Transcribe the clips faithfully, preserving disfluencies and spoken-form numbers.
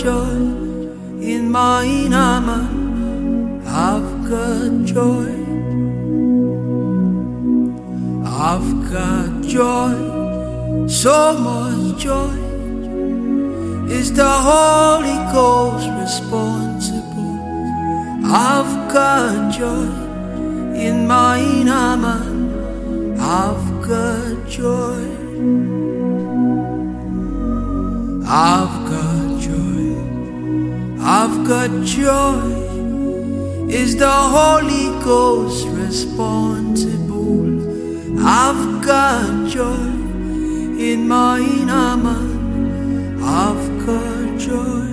joy in my inner man. I've got joy. I've got joy, so much joy. Is the Holy Ghost responsible? I've got joy in my inner man. I've got joy. I've got joy. I've got joy. Is the Holy Ghost responsible? I've got joy in my inner man. I've got joy.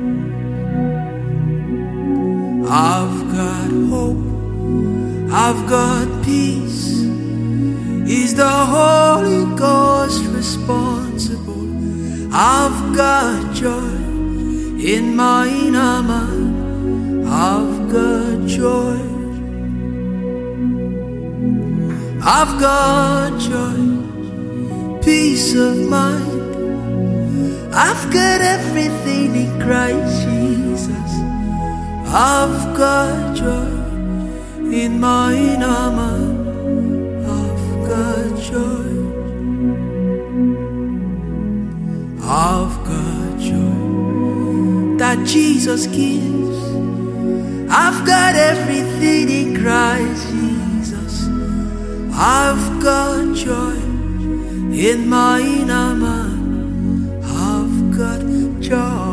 I've got hope. I've got peace. Is the Holy Ghost responsible? I've got joy in my inner man. I've got joy. I've got joy, peace of mind. I've got everything in Christ Jesus. I've got joy in my inner man. I've got joy. I've got joy that Jesus gives. I've got everything in Christ Jesus. I've got joy in my inner man. I've got joy.